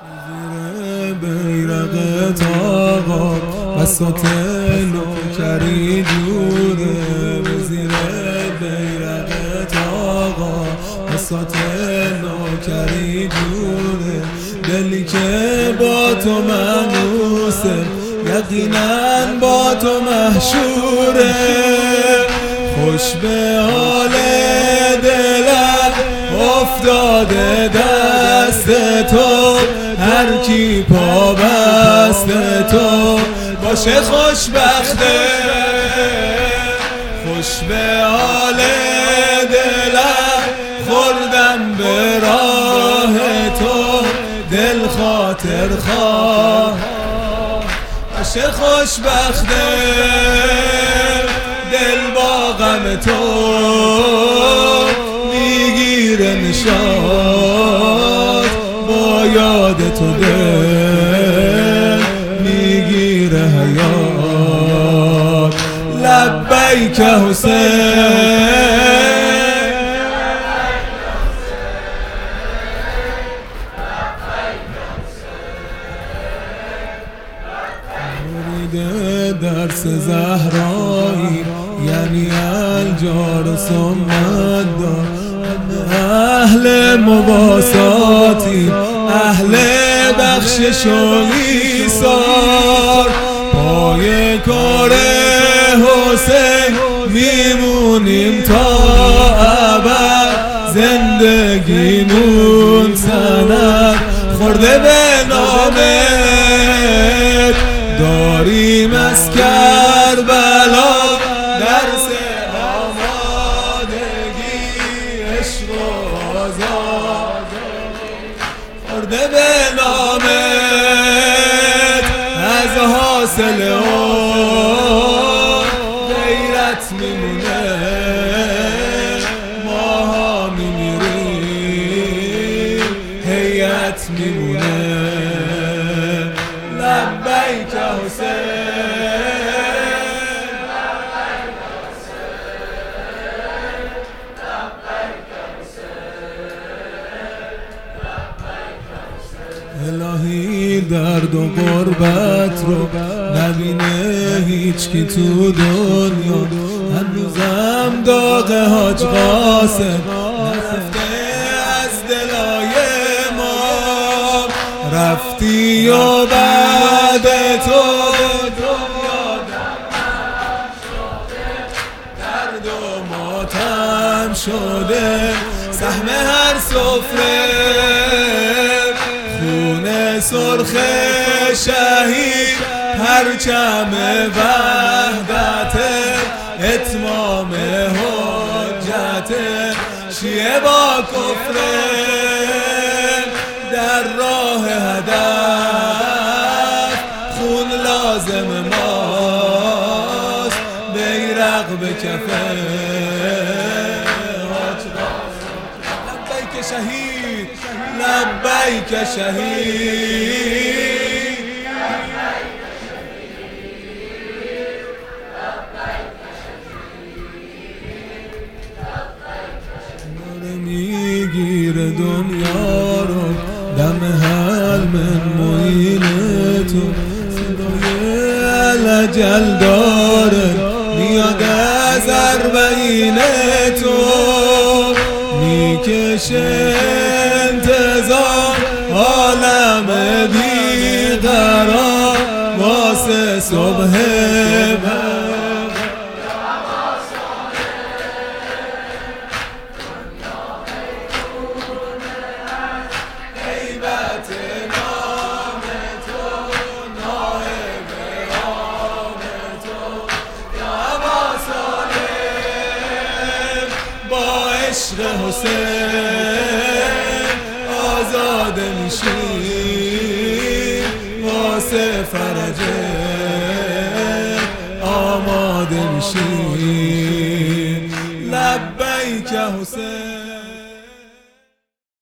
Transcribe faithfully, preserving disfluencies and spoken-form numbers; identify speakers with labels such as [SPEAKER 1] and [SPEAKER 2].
[SPEAKER 1] زیر بیرقت آقا بساط نوکری جوره، زیر بیرقت آقا بساط نوکری جوره. دلی که با تو مانوسه یقینا با تو محشوره. خوش به حال دلم افتاده دست تو، هر کی پا بست تو باشه خوشبخته. خوش به حال دلم خوردم به راه تو، دل خاطر خواه باشه خوشبخته. دل با غم تو میگیره نشاط، با یاد تو دل میگیره حیات. لبیک حسین، درس زهرایی یعنی الجار و سمت دار. اهل مواساتی اهل بخشش و ایثار، پای کار حسین میمونیم تا ابد. زندگیمون سند خورده به نامت، داریم از کربلا درس آمادگی. عشق و آزاد خورده به نامت، از حاصل اون غیرت میمونه. ماها میمیریم هیئت میمونه. لبیک الهی درد و غربت رو نبینه هیچ کی تو دنیا. هنوزم داغ حاج قاسم نرفته از دلای ما. رفتی و بعد تو دنیا دمم شده، درد و ماتم شده. سهم هر سفره سرخ شهید، پرچم وحدت، اتمام حجت. شیعه با کفر در راه هدف، خون لازم ماست بیرق به کفه. لبیک شهید لبیک شهید. داره میگیره دنیا رو دم حلم معین تو. صدای الجل داره میاد از اربعین تو. میکشه انتظار عالم بیقرار واسه صبح عشق حسین آزاده میشی، واسه فرجه آماده میشی. لبیک حسین.